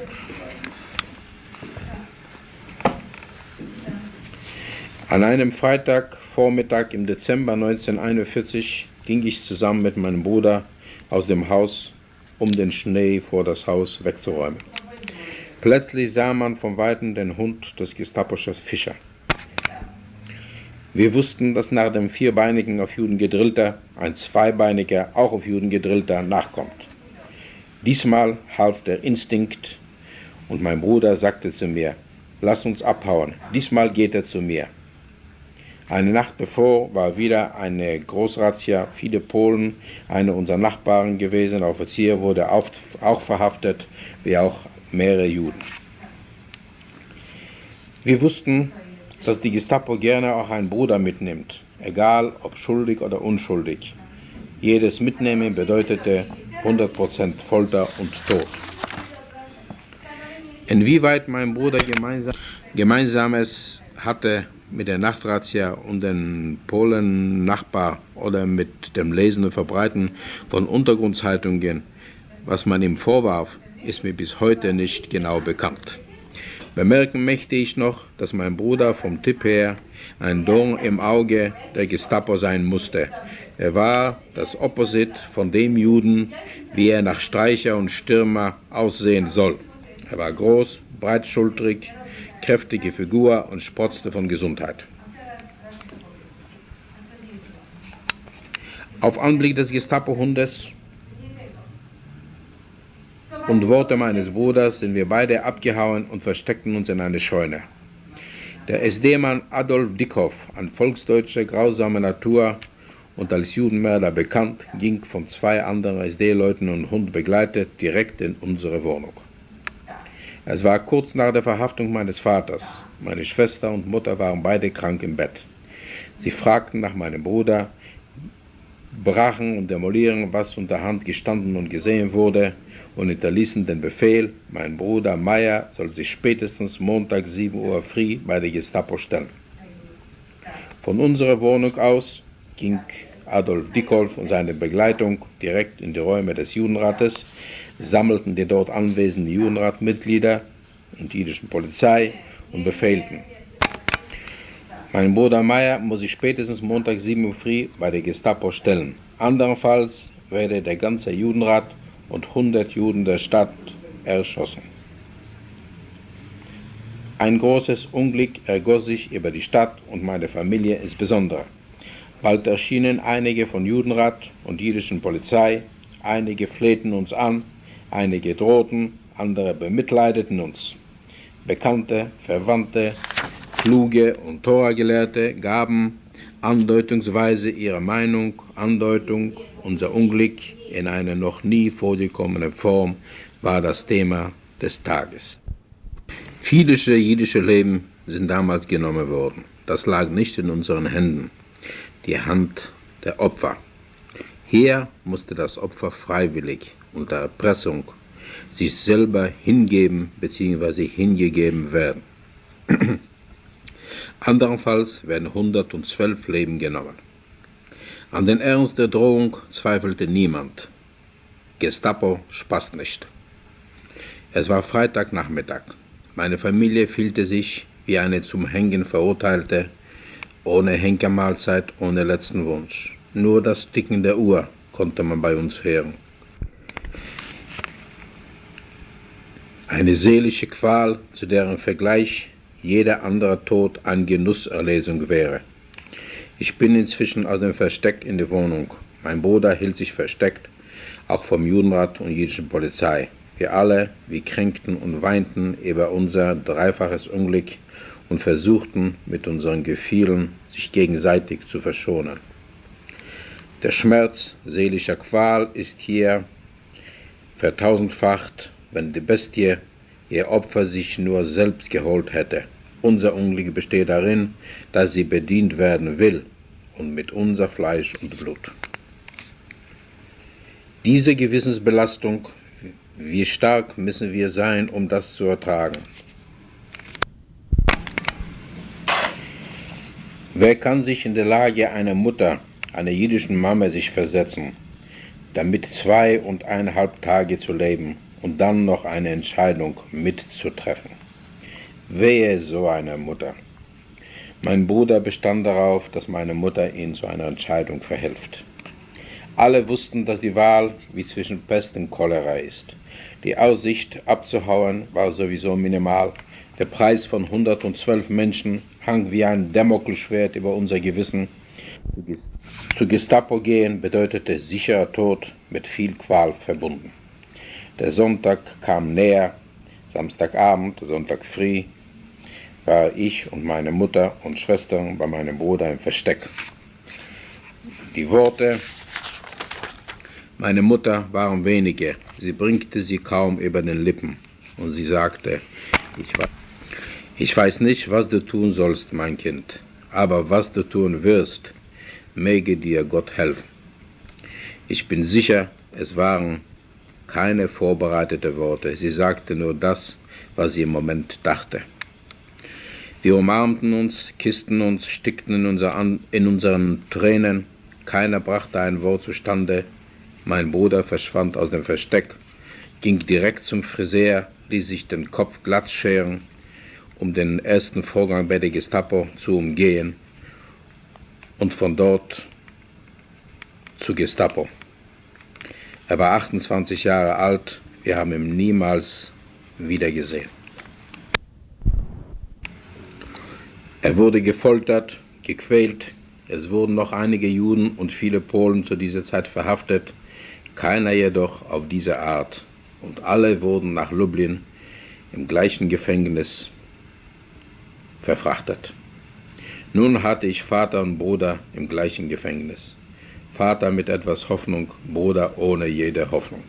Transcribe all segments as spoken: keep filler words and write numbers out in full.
An einem Freitagvormittag im Dezember neunzehnhunderteinundvierzig ging ich zusammen mit meinem Bruder aus dem Haus, um den Schnee vor das Haus wegzuräumen. Plötzlich sah man von Weitem den Hund des Gestapo-Chefs Fischer. Wir wussten, dass nach dem vierbeinigen auf Juden gedrillter ein zweibeiniger, auch auf Juden gedrillter, nachkommt. Diesmal half der Instinkt und mein Bruder sagte zu mir, lass uns abhauen, diesmal geht er zu mir. Eine Nacht bevor war wieder eine Großrazzia, viele Polen, einer unserer Nachbarn gewesen, der Offizier wurde auch verhaftet, wie auch mehrere Juden. Wir wussten, dass die Gestapo gerne auch einen Bruder mitnimmt, egal ob schuldig oder unschuldig. Jedes Mitnehmen bedeutete hundert Prozent Folter und Tod. Inwieweit mein Bruder gemeinsam, Gemeinsames hatte mit der Nachtrazzia und den Polen-Nachbar oder mit dem Lesen und Verbreiten von Untergrundzeitungen, was man ihm vorwarf, ist mir bis heute nicht genau bekannt. Bemerken möchte ich noch, dass mein Bruder vom Typ her ein Dorn im Auge der Gestapo sein musste. Er war das Opposit von dem Juden, wie er nach Streicher und Stürmer aussehen soll. Er war groß, breitschultrig, kräftige Figur und sprotzte von Gesundheit. Auf Anblick des Gestapo-Hundes und Worte meines Bruders sind wir beide abgehauen und versteckten uns in eine Scheune. Der S D-Mann Adolf Dickhoff, ein Volksdeutscher grausamer Natur und als Judenmörder bekannt, ging von zwei anderen S D-Leuten und Hund begleitet direkt in unsere Wohnung. Es war kurz nach der Verhaftung meines Vaters. Meine Schwester und Mutter waren beide krank im Bett. Sie fragten nach meinem Bruder, brachen und demolieren, was unterhand gestanden und gesehen wurde, und hinterließen den Befehl, mein Bruder Meyer soll sich spätestens Montag sieben Uhr früh bei der Gestapo stellen. Von unserer Wohnung aus ging Adolf Dickhoff und seine Begleitung direkt in die Räume des Judenrates, sammelten die dort anwesenden Judenratmitglieder und die jüdischen Polizei und befehlten. Mein Bruder Meyer muss sich spätestens Montag sieben Uhr früh bei der Gestapo stellen. Andernfalls werde der ganze Judenrat und hundert Juden der Stadt erschossen. Ein großes Unglück ergoss sich über die Stadt und meine Familie insbesondere. Bald erschienen einige von Judenrat und jüdischen Polizei, einige flehten uns an, einige drohten, andere bemitleideten uns. Bekannte, Verwandte, kluge und Tora-Gelehrte gaben andeutungsweise ihre Meinung, Andeutung, unser Unglück in einer noch nie vorgekommenen Form war das Thema des Tages. Viele jüdische Leben sind damals genommen worden. Das lag nicht in unseren Händen, die Hand der Opfer. Hier musste das Opfer freiwillig unter Erpressung sich selber hingeben bzw. hingegeben werden. Andernfalls werden hundertzwölf Leben genommen. An den Ernst der Drohung zweifelte niemand. Gestapo spaßt nicht. Es war Freitagnachmittag. Meine Familie fühlte sich wie eine zum Hängen Verurteilte, ohne Henkermahlzeit, ohne letzten Wunsch. Nur das Ticken der Uhr konnte man bei uns hören. Eine seelische Qual, zu deren Vergleich jeder andere Tod eine Genusserlesung wäre. Ich bin inzwischen aus dem Versteck in die Wohnung. Mein Bruder hielt sich versteckt, auch vom Judenrat und jüdischen Polizei. Wir alle, wir kränkten und weinten über unser dreifaches Unglück und versuchten mit unseren Gefühlen sich gegenseitig zu verschonen. Der Schmerz seelischer Qual ist hier vertausendfacht, wenn die Bestie ihr Opfer sich nur selbst geholt hätte. Unser Unglück besteht darin, dass sie bedient werden will und mit unser Fleisch und Blut. Diese Gewissensbelastung, wie stark müssen wir sein, um das zu ertragen? Wer kann sich in der Lage einer Mutter, einer jüdischen Mama sich versetzen, damit zwei und eineinhalb Tage zu leben und dann noch eine Entscheidung mitzutreffen. Wehe so einer Mutter. Mein Bruder bestand darauf, dass meine Mutter ihn zu einer Entscheidung verhilft. Alle wussten, dass die Wahl wie zwischen Pest und Cholera ist. Die Aussicht abzuhauen war sowieso minimal. Der Preis von hundertzwölf Menschen hang wie ein Damoklesschwert über unser Gewissen. Zu Gestapo gehen bedeutete sicherer Tod mit viel Qual verbunden. Der Sonntag kam näher. Samstagabend, Sonntag früh, war ich und meine Mutter und Schwester bei meinem Bruder im Versteck. Die Worte meiner Mutter waren wenige. Sie bringte sie kaum über den Lippen. Und sie sagte, ich weiß, ich weiß nicht, was du tun sollst, mein Kind, aber was du tun wirst, möge dir Gott helfen. Ich bin sicher, es waren keine vorbereiteten Worte. Sie sagte nur das, was sie im Moment dachte. Wir umarmten uns, kissten uns, stickten in, unser An- in unseren Tränen. Keiner brachte ein Wort zustande. Mein Bruder verschwand aus dem Versteck, ging direkt zum Friseur, ließ sich den Kopf glatt scheren, um den ersten Vorgang bei der Gestapo zu umgehen und von dort zur Gestapo. Er war achtundzwanzig Jahre alt, wir haben ihn niemals wieder gesehen. Er wurde gefoltert, gequält, es wurden noch einige Juden und viele Polen zu dieser Zeit verhaftet, keiner jedoch auf diese Art, und alle wurden nach Lublin im gleichen Gefängnis verfrachtet. Nun hatte ich Vater und Bruder im gleichen Gefängnis. Vater mit etwas Hoffnung, Bruder ohne jede Hoffnung.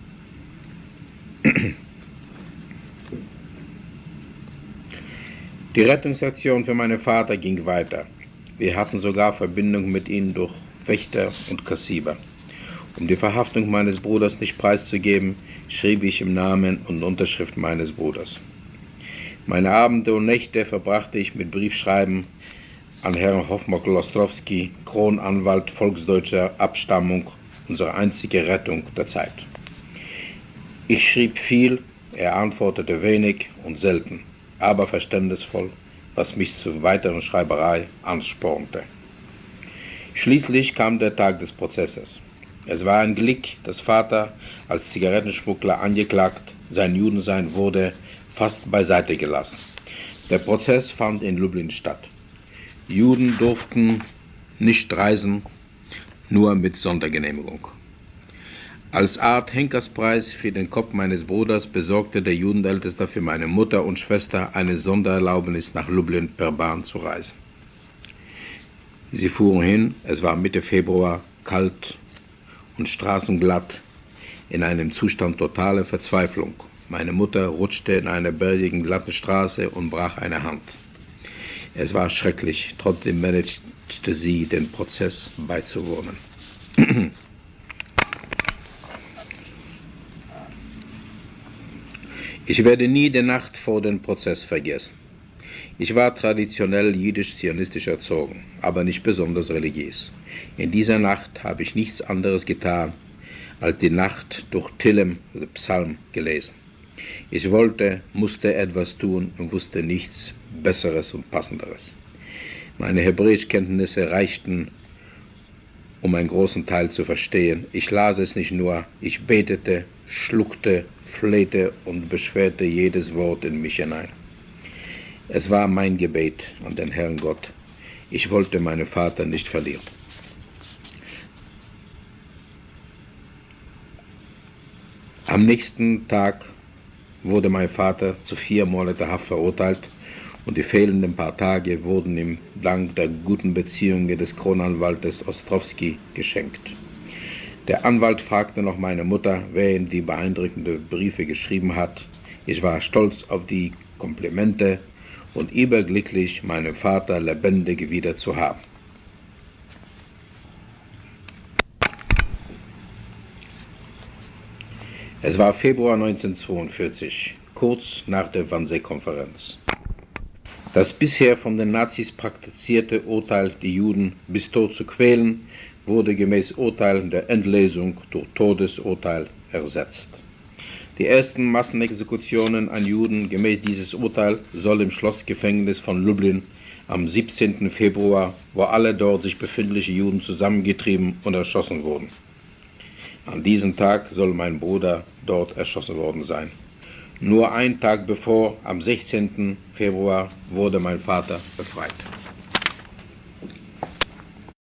Die Rettungsaktion für meinen Vater ging weiter. Wir hatten sogar Verbindung mit ihm durch Wächter und Kassiber. Um die Verhaftung meines Bruders nicht preiszugeben, schrieb ich im Namen und Unterschrift meines Bruders. Meine Abende und Nächte verbrachte ich mit Briefschreiben an Herrn Hofmark-Ostrowski, Kronanwalt volksdeutscher Abstammung, unsere einzige Rettung der Zeit. Ich schrieb viel, er antwortete wenig und selten, aber verständnisvoll, was mich zur weiteren Schreiberei anspornte. Schließlich kam der Tag des Prozesses. Es war ein Glück, dass Vater als Zigarettenschmuggler angeklagt, sein Judensein wurde fast beiseite gelassen. Der Prozess fand in Lublin statt. Juden durften nicht reisen, nur mit Sondergenehmigung. Als Art Henkerspreis für den Kopf meines Bruders besorgte der Judenälteste für meine Mutter und Schwester eine Sondererlaubnis, nach Lublin per Bahn zu reisen. Sie fuhren hin, es war Mitte Februar, kalt und straßenglatt, in einem Zustand totaler Verzweiflung. Meine Mutter rutschte in einer bergigen, glatten Straße und brach eine Hand. Es war schrecklich, trotzdem managte sie, den Prozess beizuwohnen. Ich werde nie die Nacht vor dem Prozess vergessen. Ich war traditionell jüdisch-zionistisch erzogen, aber nicht besonders religiös. In dieser Nacht habe ich nichts anderes getan, als die Nacht durch Tillim, Psalm, gelesen. Ich wollte, musste etwas tun und wusste nichts Besseres und Passenderes. Meine Hebräischkenntnisse reichten, um einen großen Teil zu verstehen. Ich las es nicht nur, ich betete, schluckte, flehte und beschwerte jedes Wort in mich hinein. Es war mein Gebet an den Herrn Gott. Ich wollte meinen Vater nicht verlieren. Am nächsten Tag wurde mein Vater zu vier Monate Haft verurteilt und die fehlenden paar Tage wurden ihm dank der guten Beziehungen des Kronanwaltes Ostrowski geschenkt. Der Anwalt fragte noch meine Mutter, wer ihm die beeindruckenden Briefe geschrieben hat. Ich war stolz auf die Komplimente und überglücklich, meinen Vater lebendig wieder zu haben. Es war Februar neunzehnhundertzweiundvierzig, kurz nach der Wannsee-Konferenz. Das bisher von den Nazis praktizierte Urteil, die Juden bis tot zu quälen, wurde gemäß Urteil der Endlesung durch Todesurteil ersetzt. Die ersten Massenexekutionen an Juden gemäß dieses Urteil soll im Schlossgefängnis von Lublin am siebzehnten Februar, wo alle dort sich befindliche Juden zusammengetrieben und erschossen wurden. An diesem Tag soll mein Bruder dort erschossen worden sein. Nur einen Tag bevor, am sechzehnten Februar, wurde mein Vater befreit.